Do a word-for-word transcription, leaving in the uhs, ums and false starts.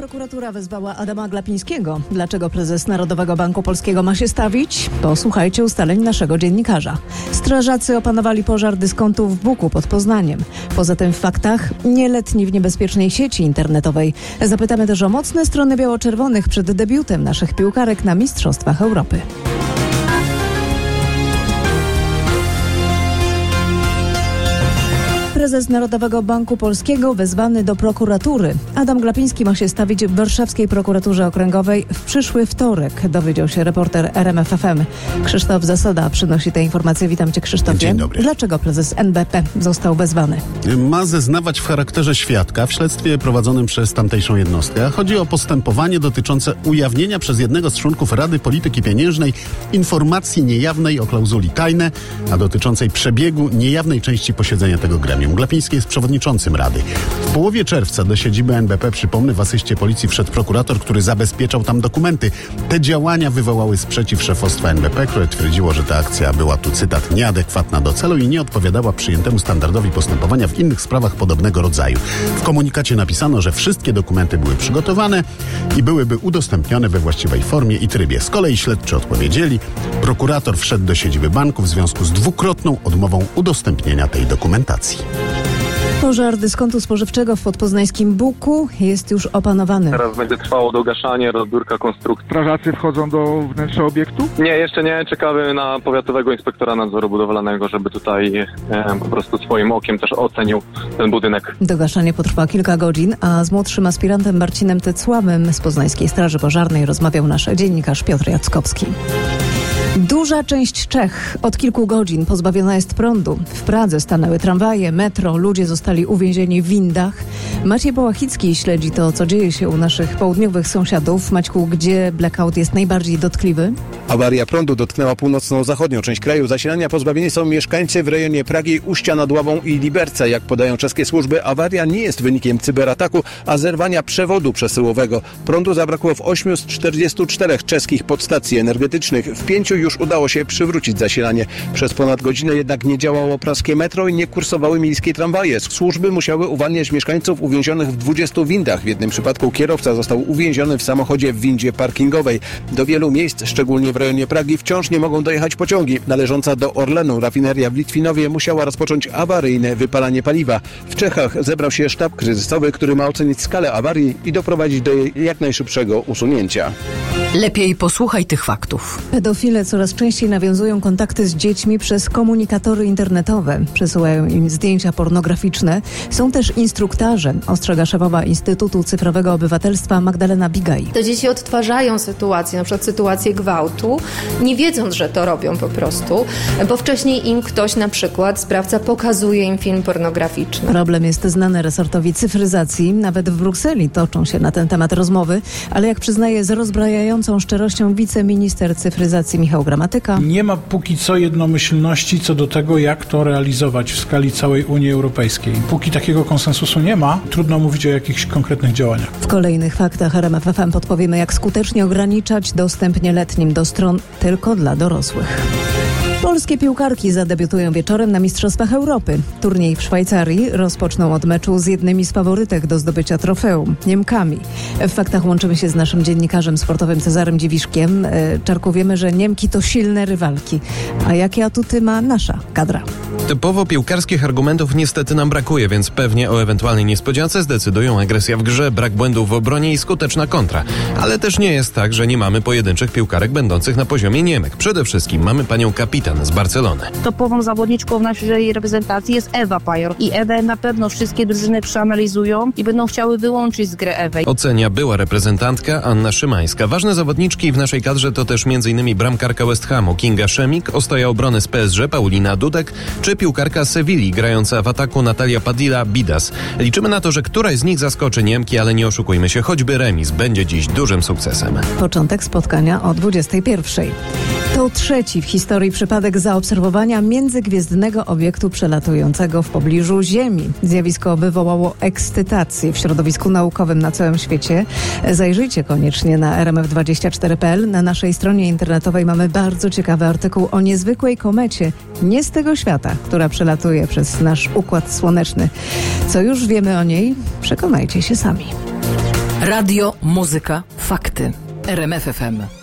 Prokuratura wezwała Adama Glapińskiego. Dlaczego prezes Narodowego Banku Polskiego ma się stawić? Posłuchajcie ustaleń naszego dziennikarza. Strażacy opanowali pożar dyskontu w Buku pod Poznaniem. Poza tym w faktach nieletni w niebezpiecznej sieci internetowej. Zapytamy też o mocne strony biało-czerwonych przed debiutem naszych piłkarek na Mistrzostwach Europy. Prezes Narodowego Banku Polskiego wezwany do prokuratury. Adam Glapiński ma się stawić w warszawskiej prokuraturze okręgowej w przyszły wtorek, dowiedział się reporter R M F F M. Krzysztof Zasada przynosi te informacje. Witam cię, Krzysztofie. Dzień dobry. Dlaczego prezes N B P został wezwany? Ma zeznawać w charakterze świadka w śledztwie prowadzonym przez tamtejszą jednostkę. Chodzi o postępowanie dotyczące ujawnienia przez jednego z członków Rady Polityki Pieniężnej informacji niejawnej o klauzuli tajne, a dotyczącej przebiegu niejawnej części posiedzenia tego gremium. Glapiński jest przewodniczącym Rady. W połowie czerwca do siedziby N B P, przypomnę, w asyście policji wszedł prokurator, który zabezpieczał tam dokumenty. Te działania wywołały sprzeciw szefostwa N B P, które twierdziło, że ta akcja była, tu cytat, nieadekwatna do celu i nie odpowiadała przyjętemu standardowi postępowania w innych sprawach podobnego rodzaju. W komunikacie napisano, że wszystkie dokumenty były przygotowane i byłyby udostępnione we właściwej formie i trybie. Z kolei śledczy odpowiedzieli, prokurator wszedł do siedziby banku w związku z dwukrotną odmową udostępnienia tej dokumentacji. Pożar dyskontu spożywczego w podpoznańskim Buku jest już opanowany. Teraz będzie trwało dogaszanie, rozbiórka konstrukcji. Strażacy wchodzą do wnętrza obiektu? Nie, jeszcze nie. Czekamy na powiatowego inspektora nadzoru budowlanego, żeby tutaj e, po prostu swoim okiem też ocenił ten budynek. Dogaszanie potrwa kilka godzin, a z młodszym aspirantem Marcinem Tecławem z Poznańskiej Straży Pożarnej rozmawiał nasz dziennikarz Piotr Jackowski. Duża część Czech od kilku godzin pozbawiona jest prądu. W Pradze stanęły tramwaje, metro, ludzie zostali uwięzieni w windach. Maciej Połachicki śledzi to, co dzieje się u naszych południowych sąsiadów. Maćku, gdzie blackout jest najbardziej dotkliwy? Awaria prądu dotknęła północno-zachodnią część kraju. Zasilania pozbawieni są mieszkańcy w rejonie Pragi, Uścia nad Łabą i Liberca. Jak podają czeskie służby, awaria nie jest wynikiem cyberataku, a zerwania przewodu przesyłowego. Prądu zabrakło w ośmiu z czterdziestu czterech czeskich podstacji energetycznych. W pięciu już udało się przywrócić zasilanie. Przez ponad godzinę jednak nie działało praskie metro i nie kursowały miejskie tramwaje. Służby musiały uwalniać mieszkańców uwięzionych w dwudziestu windach. W jednym przypadku kierowca został uwięziony w samochodzie w windzie parkingowej. Do wielu miejsc, szczególnie w rejonie Pragi, wciąż nie mogą dojechać pociągi. Należąca do Orlenu rafineria w Litwinowie musiała rozpocząć awaryjne wypalanie paliwa. W Czechach zebrał się sztab kryzysowy, który ma ocenić skalę awarii i doprowadzić do jej jak najszybszego usunięcia. Lepiej posłuchaj tych faktów. Pedofile coraz częściej nawiązują kontakty z dziećmi przez komunikatory internetowe. Przesyłają im zdjęcia pornograficzne. Są też instruktarze, ostrzega szefowa Instytutu Cyfrowego Obywatelstwa Magdalena Bigaj. Te dzieci odtwarzają sytuację, na przykład sytuację gwałtu, nie wiedząc, że to robią po prostu, bo wcześniej im ktoś, na przykład sprawca, pokazuje im film pornograficzny. Problem jest znany resortowi cyfryzacji. Nawet w Brukseli toczą się na ten temat rozmowy, ale jak przyznaje z rozbrajającą szczerością wiceminister cyfryzacji Michał Gramatyka. Nie ma póki co jednomyślności co do tego, jak to realizować w skali całej Unii Europejskiej. Póki takiego konsensusu nie ma, trudno mówić o jakichś konkretnych działaniach. W kolejnych faktach R M F F M podpowiemy, jak skutecznie ograniczać dostęp nieletnim do stron tylko dla dorosłych. Polskie piłkarki zadebiutują wieczorem na Mistrzostwach Europy. Turniej w Szwajcarii rozpoczną od meczu z jednymi z faworytek do zdobycia trofeum, Niemkami. W faktach łączymy się z naszym dziennikarzem sportowym Cezarem Dziwiszkiem. Czarku, wiemy, że Niemki to silne rywalki. A jakie atuty ma nasza kadra? Typowo piłkarskich argumentów niestety nam brakuje, więc pewnie o ewentualnej niespodziance zdecydują agresja w grze, brak błędów w obronie i skuteczna kontra. Ale też nie jest tak, że nie mamy pojedynczych piłkarek będących na poziomie Niemek. Przede wszystkim mamy panią kapitan z Barcelony. Topową zawodniczką w naszej reprezentacji jest Ewa Pajor i Ewę na pewno wszystkie drużyny przeanalizują i będą chciały wyłączyć z gry Ewę. Ocenia była reprezentantka Anna Szymańska. Ważne zawodniczki w naszej kadrze to też m.in. bramkarka West Hamu Kinga Szemik, ostoja obrony z P S G Paulina Dudek czy piłkarka Sewilli grająca w ataku Natalia Padilla Bidas. Liczymy na to, że któraś z nich zaskoczy Niemki, ale nie oszukujmy się, choćby remis będzie dziś dużym sukcesem. Początek spotkania o dwudziestej pierwszej. To trzeci w historii przypadek zaobserwowania międzygwiezdnego obiektu przelatującego w pobliżu Ziemi. Zjawisko wywołało ekscytację w środowisku naukowym na całym świecie. Zajrzyjcie koniecznie na r m f dwadzieścia cztery kropka p l. Na naszej stronie internetowej mamy bardzo ciekawy artykuł o niezwykłej komecie, nie z tego świata, która przelatuje przez nasz układ słoneczny. Co już wiemy o niej? Przekonajcie się sami. Radio, muzyka, fakty. R M F F M.